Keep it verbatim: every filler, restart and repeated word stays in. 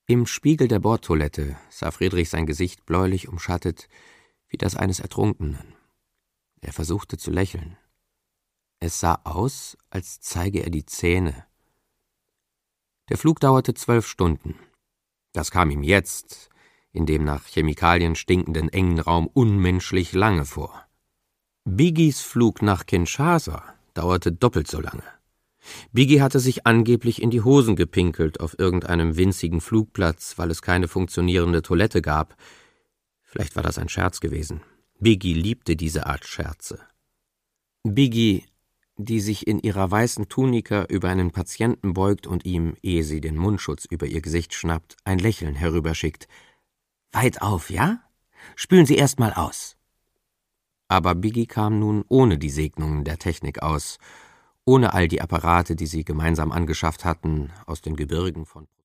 Im Spiegel der Bordtoilette sah Friedrich sein Gesicht bläulich umschattet, wie das eines Ertrunkenen. Er versuchte zu lächeln. Es sah aus, als zeige er die Zähne. Der Flug dauerte zwölf Stunden. Das kam ihm jetzt, in dem nach Chemikalien stinkenden engen Raum, unmenschlich lange vor. Biggies Flug nach Kinshasa dauerte doppelt so lange. Biggie hatte sich angeblich in die Hosen gepinkelt auf irgendeinem winzigen Flugplatz, weil es keine funktionierende Toilette gab. Vielleicht war das ein Scherz gewesen. Biggie liebte diese Art Scherze. Biggie, die sich in ihrer weißen Tunika über einen Patienten beugt und ihm, ehe sie den Mundschutz über ihr Gesicht schnappt, ein Lächeln herüberschickt. »Weit auf, ja? Spülen Sie erst mal aus.« Aber Biggie kam nun ohne die Segnungen der Technik aus, ohne all die Apparate, die sie gemeinsam angeschafft hatten, aus den Gebirgen von